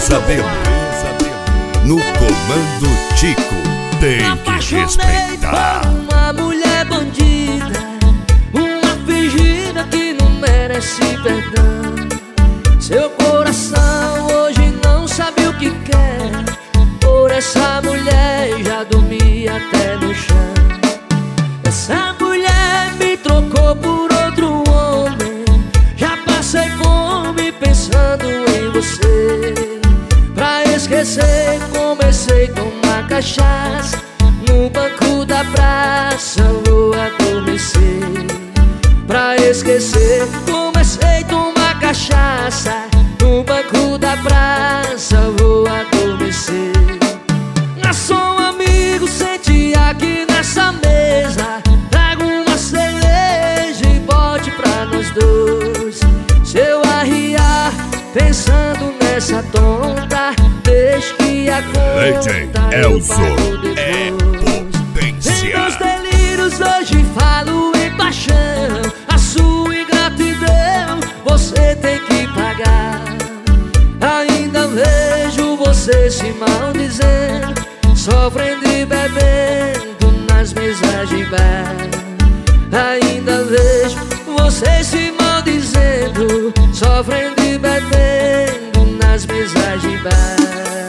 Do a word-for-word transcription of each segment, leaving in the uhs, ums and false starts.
Pesadelo. No comando Tico, tem que respeitar. Uma mulher bandida, uma fingida que não merece perdão. Seu coração hoje não sabe o que quer. Por essa mulher já dormi até no chão. Essa mulher me trocou por outro homem. Já passei fome pensando em você. Pra esquecer comecei a tomar cachaça. No banco da praça vou adormecer. Pra esquecer comecei a tomar cachaça. No banco da praça vou adormecer. Nasceu um amigo, sente aqui nessa mesa. Traga uma cerveja e bote pra nós dois. Se eu arriar pensando nessa tonta, deixe que a conta eu pago depois. É potência. Em meus delírios hoje falo em paixão. A sua ingratidão você tem que pagar. Ainda vejo você se maldizendo, sofrendo e bebendo nas mesas de bar. Ainda vejo você se maldizendo, sofrendo e bebendo nas mesas de bar.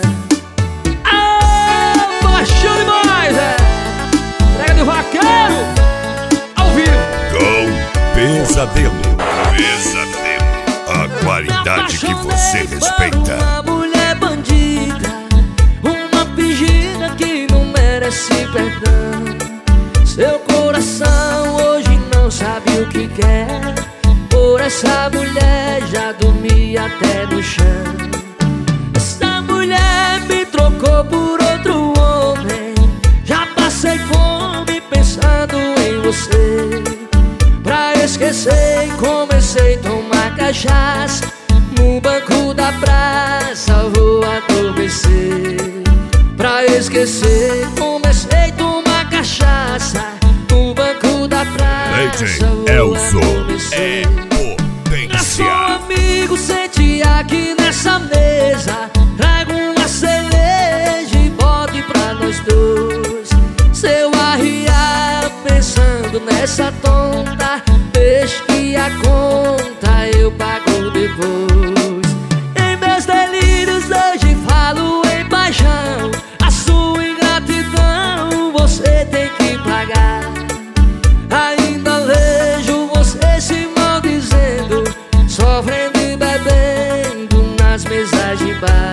Ah, baixou demais, é! Prega de vaqueiro, ao vivo. Com Pesadelo. Pesadelo. A qualidade que você respeita. Uma mulher bandida, uma fingida que não merece perdão. Seu coração hoje não sabe o que quer. Por essa mulher já dormi até no chão. Essa mulher me trocou por outro homem. Já passei fome pensando em você. Pra esquecer comecei a tomar cachaça. No banco da praça vou adormecer. Pra esquecer comecei a tomar cachaça. No banco da praça vou adormecer. É potência. Sou amigo, sente aqui nessa mesa. Traga uma cerveja e bote pra nós dois. Se eu arriar pensando nessa tonta, deixe que a conta eu pago depois. Em meus delírios hoje falo em paixão. A sua ingratidão você tem que pagar. Ainda vejo você se maldizendo, sofrendo e bebendo nas mesas de bar.